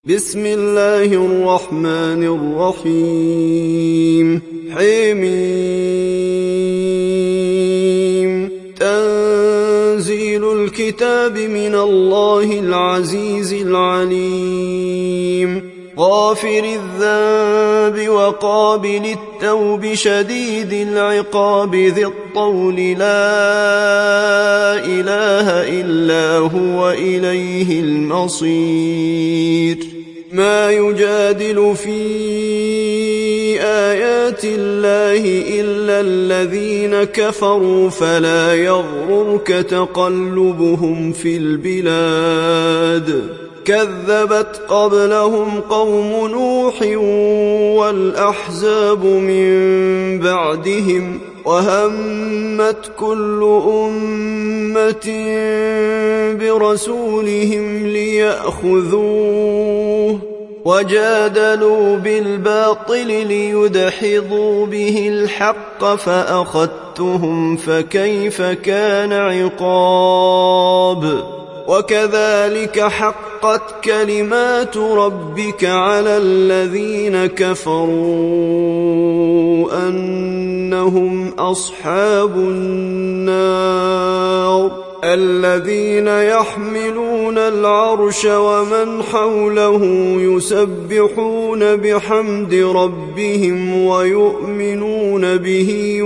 بسم الله الرحمن الرحيم حميم تنزيل الكتاب من الله العزيز العليم غافر الذنب وقابل التوب شديد العقاب ذي الطول لا إله إلا هو إليه المصير ما يجادل في آيات الله إلا الذين كفروا فلا يغررك تقلبهم في البلاد كذبت قبلهم قوم نوح والأحزاب من بعدهم وهمت كل أمة برسولهم ليأخذوه وجادلوا بالباطل ليدحضوا به الحق فأخذتهم فكيف كان عقاب وكذلك حقت كلمات ربك على الذين كفروا أنهم أصحاب النار الذين يحملون العرش ومن حوله يسبحون بحمد ربهم ويؤمنون به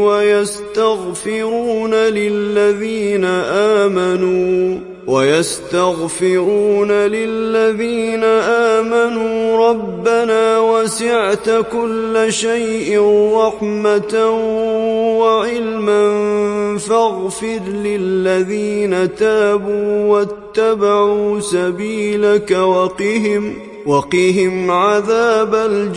ويستغفرون للذين آمنوا ربنا وسعت كل شيء رحمة وعلما فاغفر للذين تابوا واتبعوا سبيلك وقهم عذاب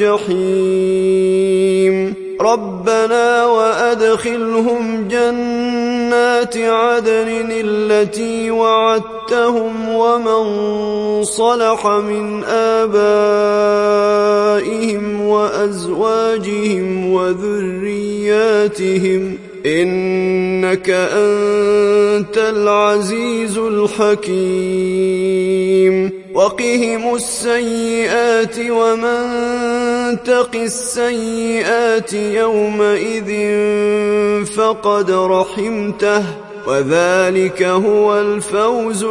الجحيم ربنا وأدخلهم جنات عدن التي وعدتهم ومن صلح من آبائهم وأزواجهم وذرياتهم إنك أنت العزيز الحكيم وقهم السيئات ومن تق السيئات يومئذ فقد رحمته وذلك هو الفوز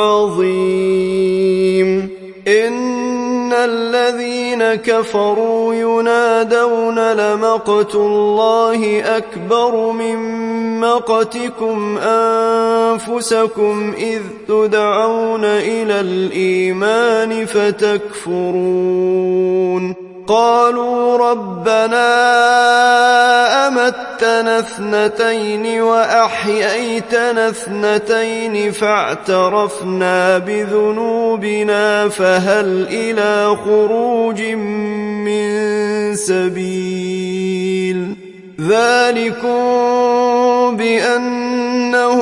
العظيم إن الذين كفروا ينادون لمقت الله أكبر من مقتكم أنفسكم إذ تدعون إلى الإيمان فتكفرون قالوا ربنا أمتنا اثنتين وأحييتنا اثنتين فاعترفنا بذنوبنا فهل إلى خروج من سبيل ذلكم بأنه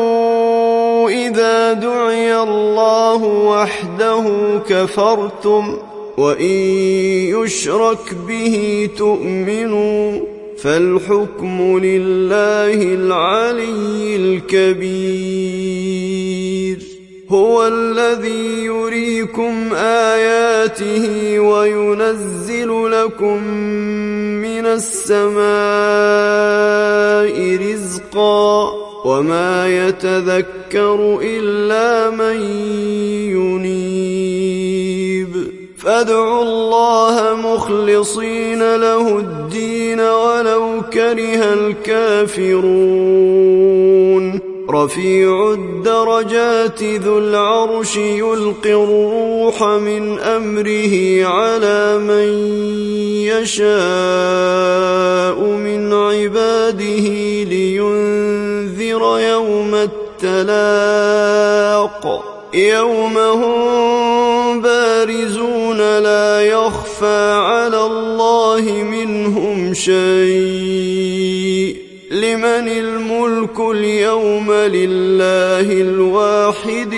إذا دعي الله وحده كفرتم وإن يشرك به تؤمنوا فالحكم لله العلي الكبير هو الذي يريكم آياته وينزل لكم من السماء رزقا وما يتذكر إلا من ينيب فادعوا الله مخلصين له الدين ولو كره الكافرون رفيع الدرجات ذو العرش يلقي الروح من أمره على من يشاء من عباده لينذر يوم التلاق يوم هم بارزون لا يخفى على الله منهم شيء لمن الملك اليوم لله الواحد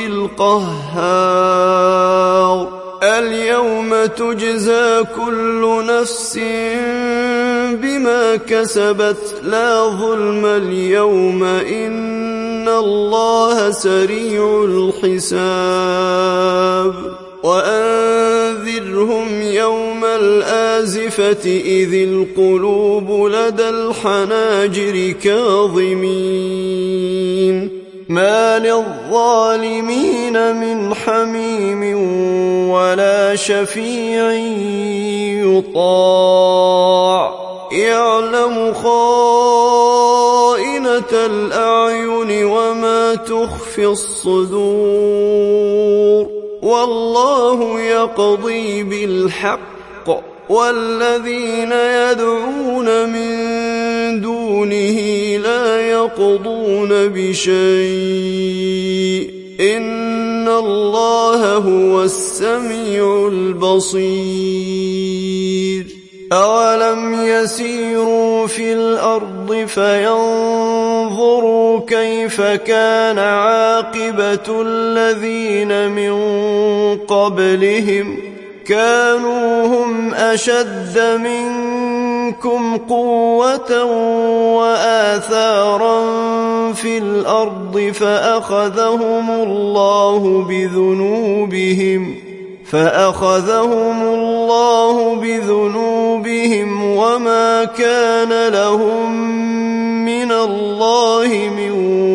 القهار اليوم تجزى كل نفس بما كسبت لا ظلم اليوم إن الله سريع الحساب وأنذر الآزفة إذ القلوب لدى الحناجر كاظمين ما للظالمين من حميم ولا شفيع يطاع يعلم خائنة الأعين وما تخفي الصدور والله يقضي بالحق والذين يدعون من دونه لا يقضون بشيء إن الله هو السميع البصير أولم يسيروا في الأرض فينظروا كيف كان عاقبة الذين من قبلهم كانوا هم أشد منكم قوة وآثارا في الأرض فأخذهم الله بذنوبهم وما كان لهم من الله من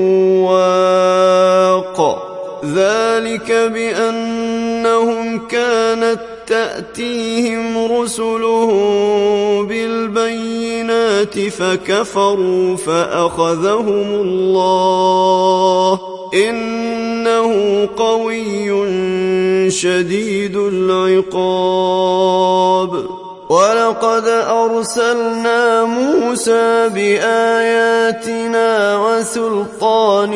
واق ذلك بأنهم كانت تأتيهم رسلهم بالبينات فكفروا فأخذهم الله إنه قوي شديد العقاب ولقد أرسلنا موسى بآياتنا وسلطان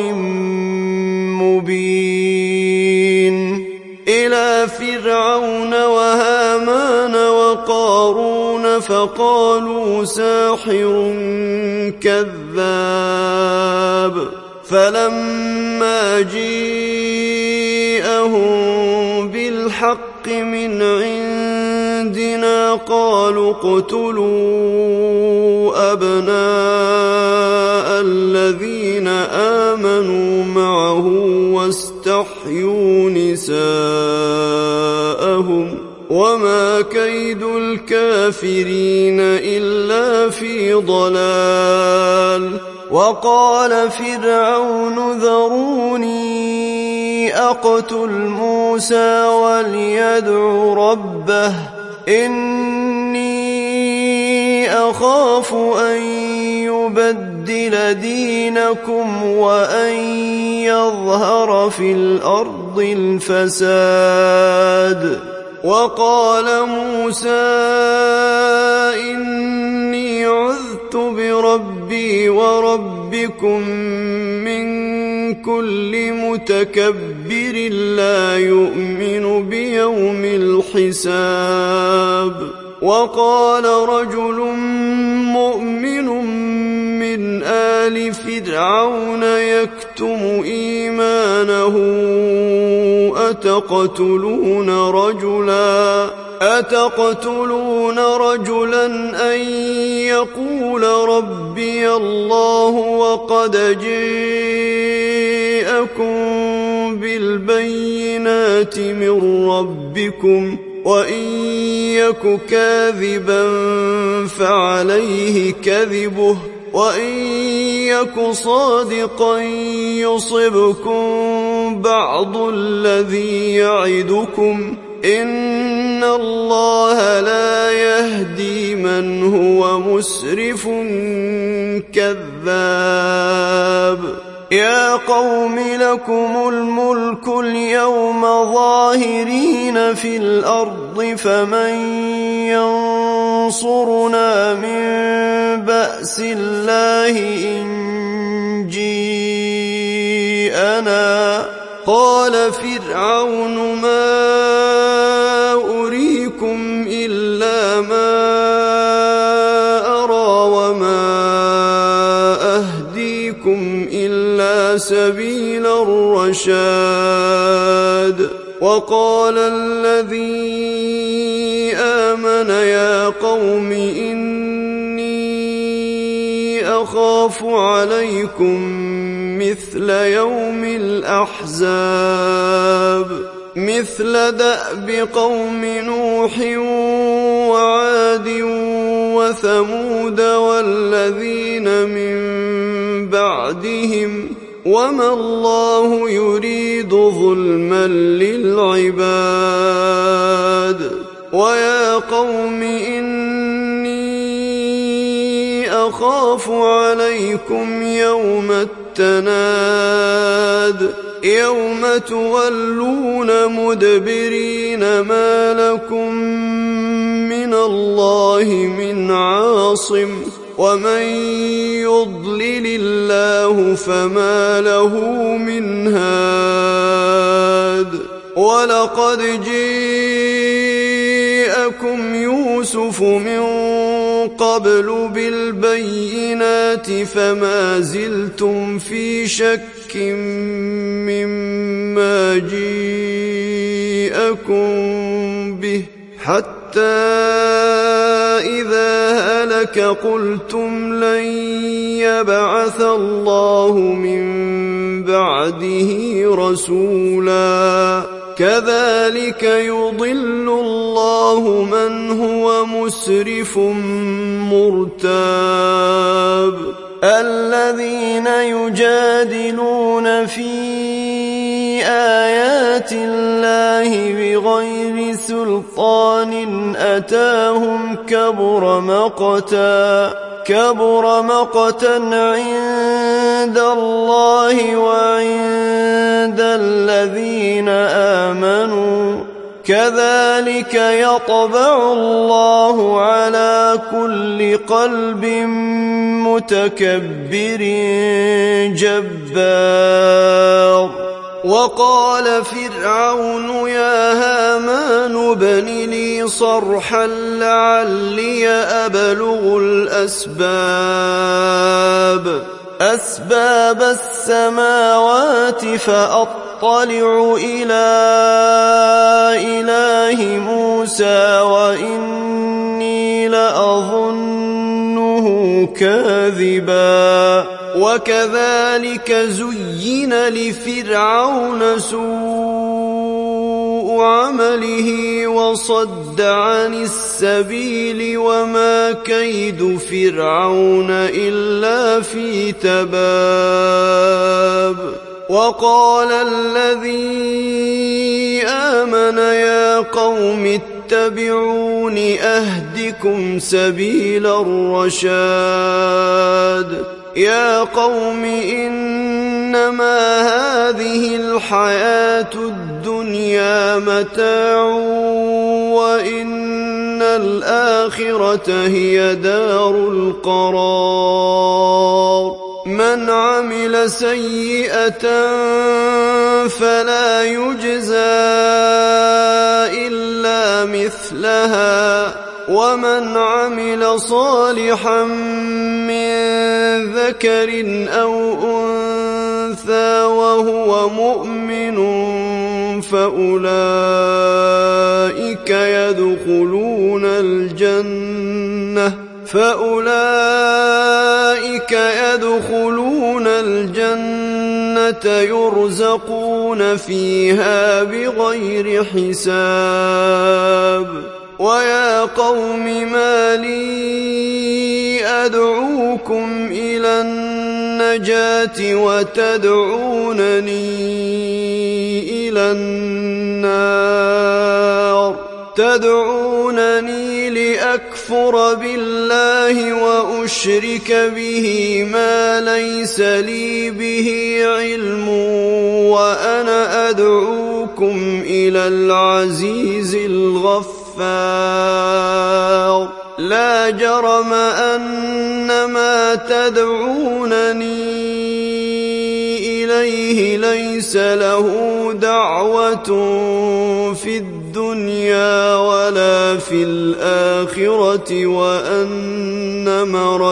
مبين إلى فرعون وهامان وقارون فقالوا ساحر كذاب فلما جيءهم بالحق من عندنا قالوا اقتلوا أبناء الذين آمنوا معه واستحيوا نساءهم وما كيد الكافرين إلا في ضلال وقال فرعون ذروني أقتل موسى وليدع ربه إني أخاف أن يبدل دينكم وأن يظهر في الأرض الفساد وقال موسى إني عذت بربي وربكم من كل متكبر لا يؤمن بيوم الحساب وقال رجل مؤمن من آل فرعون يكتم إيمانه أتقتلون رجلا أن يقول ربي الله وقد جاءكم بالبينات من ربكم وإن يك كاذبا فعليه كذبه وإن يك صادقا يصبكم بعض الذي يعدكم إن الله لا يهدي من هو مسرف كذاب يا قوم لكم الملك اليوم ظاهرين في الأرض فمن ينصرنا من بأس الله إن جيءنا قال فرعون ما أريكم إلا ما أرى وما أهديكم إلا سبيل الرشاد وقال الذي آمن يا قوم إني أخاف عليكم مثل يوم الأحزاب مثل دأب قوم نوح وعاد وثمود والذين من بعدهم وما الله يريد ظلما للعباد ويا قوم إني أخاف عليكم يوم التناد يوم تولون مدبرين ما لكم من الله من عاصم ومن يضلل الله فما له من هاد ولقد جاءكم يوسف من قبل بالبينات فما زلتم في شك مما جاءكم به حتى إذا هلك قلتم لن يبعث الله من بعده رسولا كذلك يضل الله من هو مسرف مرتاب الذين يجادلون في آيات الله بغير سلطان أتاهم كبر مقتا عند الله وعند الذين آمنوا كذلك يطبع الله على كل قلب متكبر جبار وقال فرعون يا هامان ابن لي صرحا لعلي أبلغ أسباب السماوات فأطلع إلى إله موسى وإني لأظنه كاذبا وكذلك زين لفرعون سوء عمله وصد عن السبيل وما كيد فرعون إلا في تباب وقال الذي آمن يا قوم اتبعون أهدكم سبيل الرشاد يا قوم إنما هذه الحياة الدنيا متاع وإن الآخرة هي دار القرار من عمل سيئة فلا يجزى إلا مثلها ومن عمل صالحا من ذكر أو أنثى وهو مؤمن فأولئك يدخلون الجنة يرزقون فيها بغير حساب ويا قوم ما لي أدعوكم إلى النجاة وتدعونني إلى النار تدعونني لأكفر بالله وأشرك به ما ليس لي به علم وأنا أدعوكم إلى العزيز الغفار لا جرم أن ما تدعونني إليه ليس له دعوة في الدنيا ولا في الآخرة وأن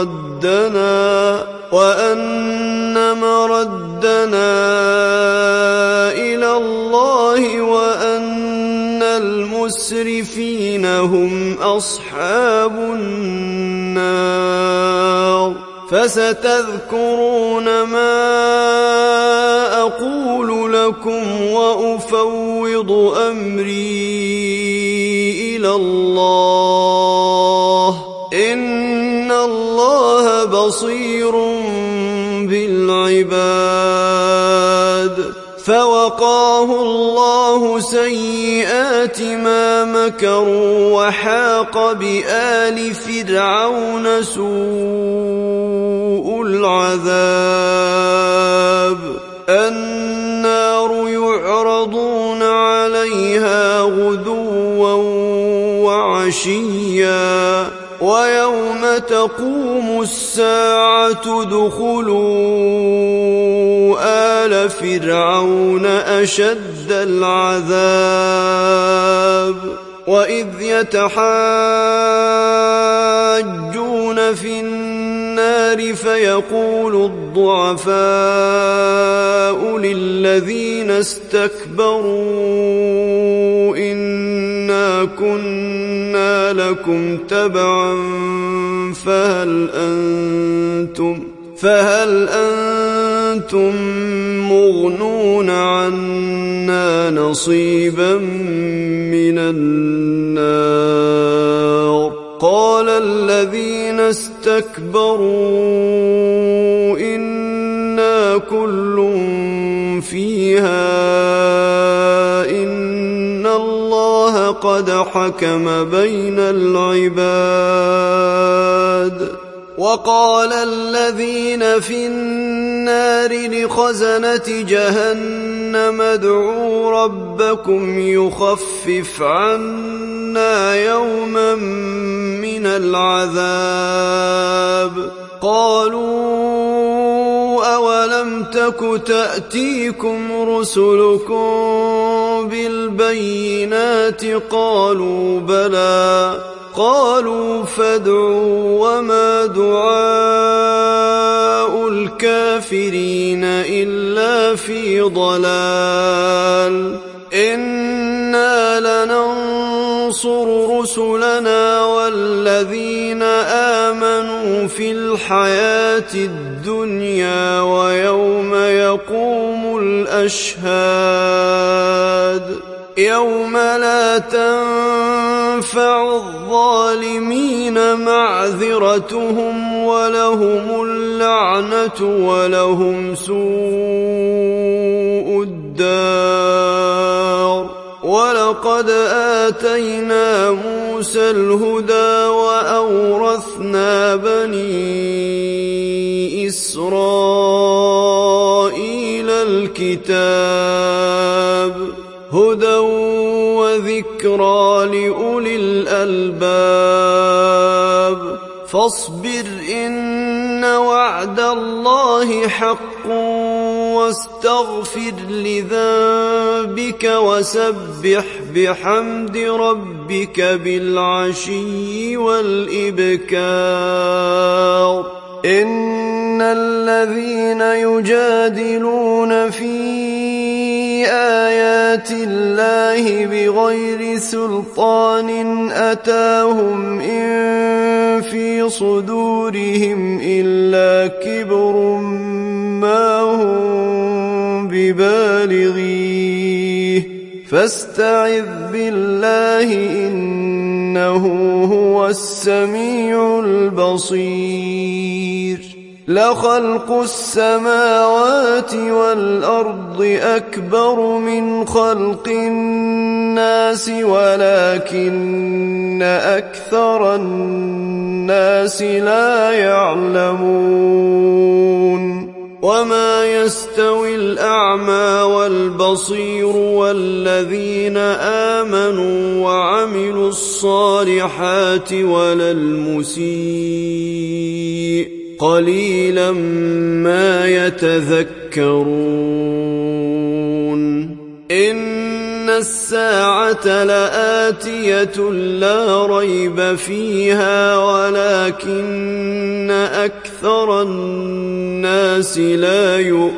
مردنا إلى الله وأن المسرفين هم أصحاب النار فستذكرون ما أقول لكم وأفوض أمري إلى إن الله بصير بالعباد فوقاه الله سيئات ما مكروا وحاق بآل فرعون سوء العذاب النار يعرضون عليها غدوا وعشيا ويوم تقوم الساعة ادخلوا آل فرعون أشد العذاب وإذ يتحاجون في النار فيقول الضعفاء للذين استكبروا إنا كنا لكم تبعا فهل أنتم مغنون عنا نصيبا من النار قال الذين استكبروا إنا كل فيها إن الله قد حكم بين العباد وقال الذين في النار لخزنة جهنم ادعوا ربكم يخفف عنا يوما من العذاب قالوا أولم تك تأتيكم رسلكم بالبينات قالوا بلى قالوا فادعوا وما دعاء الكافرين إلا في ضلال إنا لننصر رسلنا والذين آمنوا في الحياة الدنيا ويوم يقوم الأشهاد يوم لا تنفع الظالمين معذرتهم ولهم اللعنة ولهم سوء الدار ولقد آتينا موسى الهدى وأورثنا بني إسرائيل الكتاب هدى وذكرى لأولي الألباب فاصبر إن وعد الله حق واستغفر لذنبك وسبح بحمد ربك بالعشي والإبكار إن الذين يجادلون في آيات الله بغير سلطان أتاهم إن في صدورهم إلا كبر ما هم ببالغيه فاستعذ بالله إنه هو السميع البصير لخلق السماوات والأرض أكبر من خلق الناس ولكن أكثر الناس لا يعلمون وما يستوي الأعمى والبصير والذين آمنوا وعملوا الصالحات ولا المسيء قليلا ما يتذكرون إن الساعة لآتية لا ريب فيها ولكن أكثر الناس لا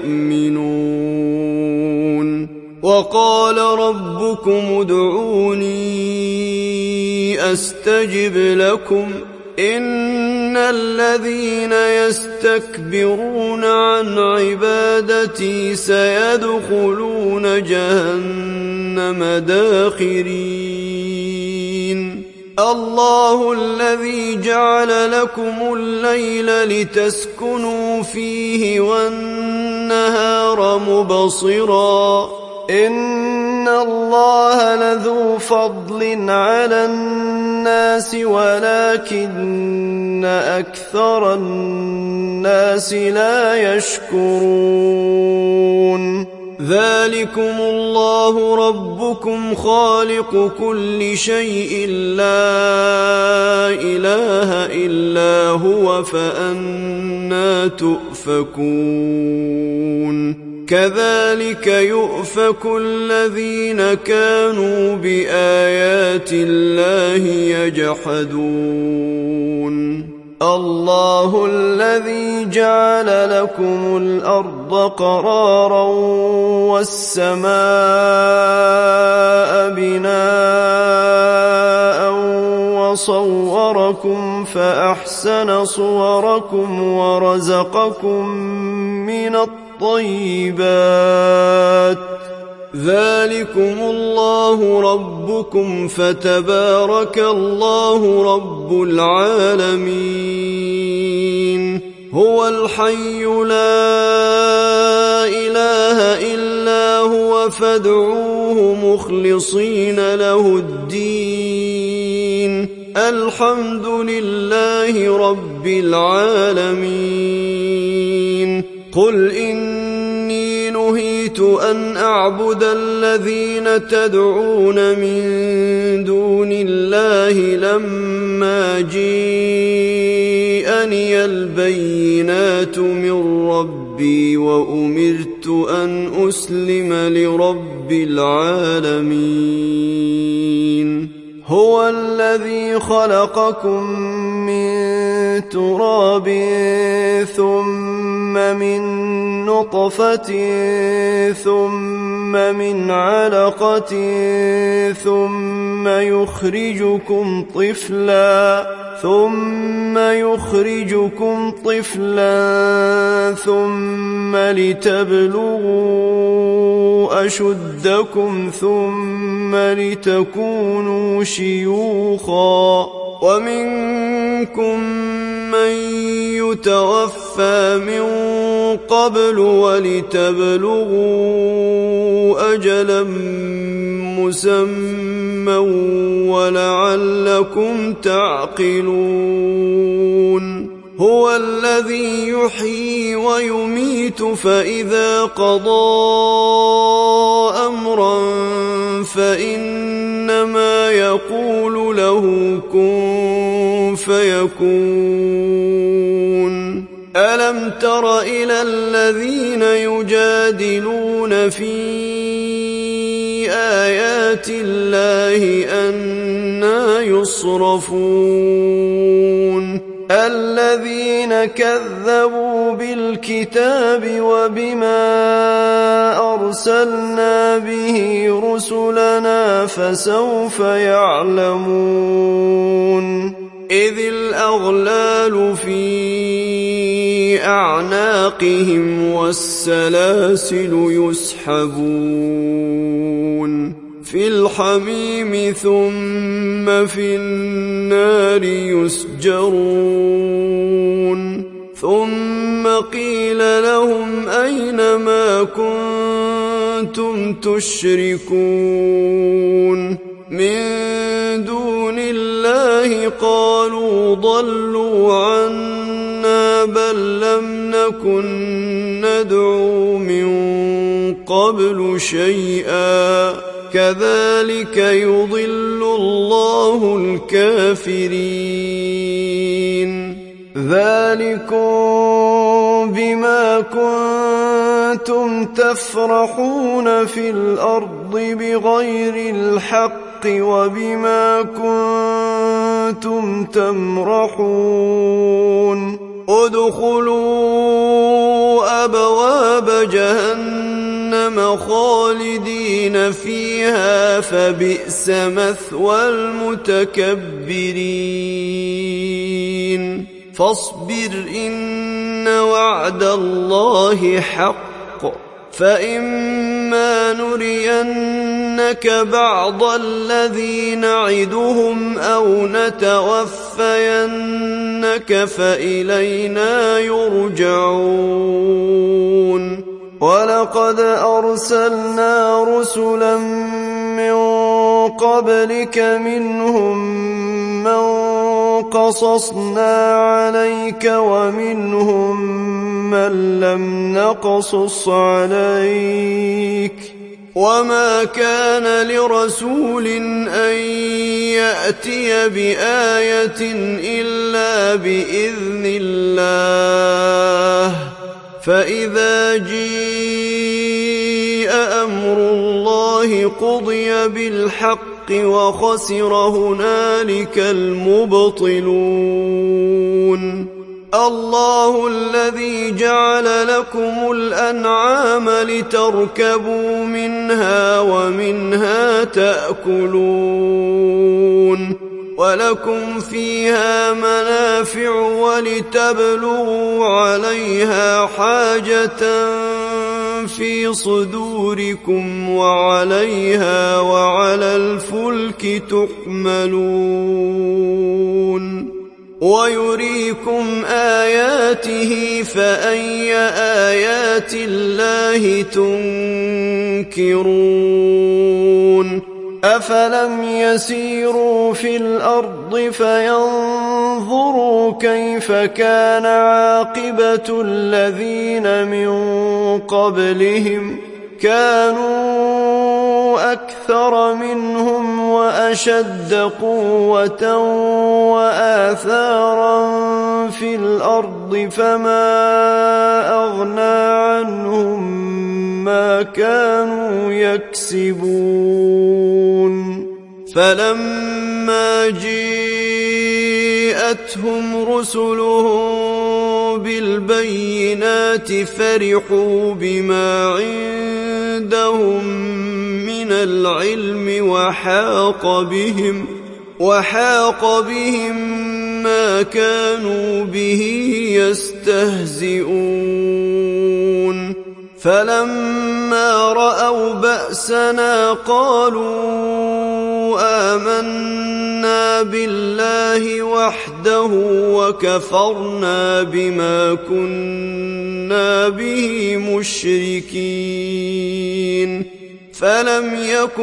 يؤمنون وقال ربكم ادعوني أستجب لكم إن الذين يستكبرون عن عبادتي سيدخلون جهنم داخرين الله الذي جعل لكم الليل لتسكنوا فيه والنهار مبصرا إن الله لذو فضل على الناس ولكن أكثر الناس لا يشكرون ذلكم الله ربكم خالق كل شيء لا إله إلا هو فأنى تؤفكون كذلك يؤفك الذين كانوا بآيات الله يجحدون الله الذي جعل لكم الأرض قرارا والسماء بناء وصوركم فأحسن صوركم ورزقكم من الطيبات ذلكم الله ربكم فتبارك الله رب العالمين هو الحي لا إله إلا هو فادعوه مخلصين له الدين الحمد لله رب العالمين قل إني نهيت أن أعبد الذين تدعون من دون الله لما جيءني البينات من ربي وأمرت أن أسلم لرب العالمين هو الذي خلقكم من تراب ثم من نطفة ثم من علقة ثم يخرجكم طفلا ثم لتبلغوا أشدكم ثم لتكونوا شيوخا ومنكم من يتوفى من قبل ولتبلغوا أجلا مسمى ولعلكم تعقلون هو الذي يحيي ويميت فإذا قضى أمرا فإنما يقول له كن فيكون ألم تر إلى الذين يجادلون في آيات الله أنى يصرفون الذين كذبوا بالكتاب وبما أرسلنا به رسلنا فسوف يعلمون إذ الأغلال في أعناقهم والسلاسل يسحبون في الحميم ثم في النار يسجرون ثم قيل لهم أين ما كنتم تشركون من دون الله قالوا ضلوا عنا بل لم نكن ندعو من قبل شيئا كذلك يضل الله الكافرين ذلكم بما كنتم تفرحون في الأرض بغير الحق وبما كنتم تمرحون ادخلوا أبواب جهنم خالدين فيها فبئس مثوى المتكبرين فاصبر إن وعد الله حق فإما نرينك بعض الذي نعدهم أو نتوفينك فإلينا يرجعون ولقد أرسلنا رسلا من قبلك منهم من قصصنا عليك ومنهم من لم نقصص عليك وما كان لرسول أن يأتي بآية إلا بإذن الله فإذا جيء أمر الله قضي بالحق وخسر هنالك المبطلون الله الذي جعل لكم الأنعام لتركبوا منها ومنها تأكلون ولكم فيها منافع ولتبلغوا عليها حاجة في صدوركم وعليها وعلى الفلك تحملون ويريكم آياته فأي آيات الله تنكرون أفلم يسيروا في الأرض فينظروا كيف كان عاقبة الذين من قبلهم كانوا أكثر منهم وأشد قوة وآثارا في الأرض فما أغنى عنهم ما كانوا يكسبون فلما جاءتهم رسلهم بالبينات فرحوا بما عندهم من العلم وحاق بهم ما كانوا به يستهزئون فلما رأوا بأسنا قالوا آمنا بالله وحده وكفرنا بما كنا به مشركين فلم يك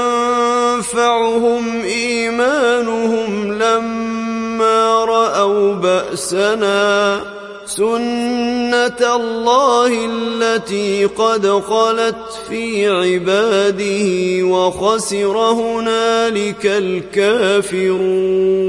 ينفعهم إيمانهم لما رأوا بأسنا سنة الله التي قد خلت في عباده وخسر هنالك الكافرون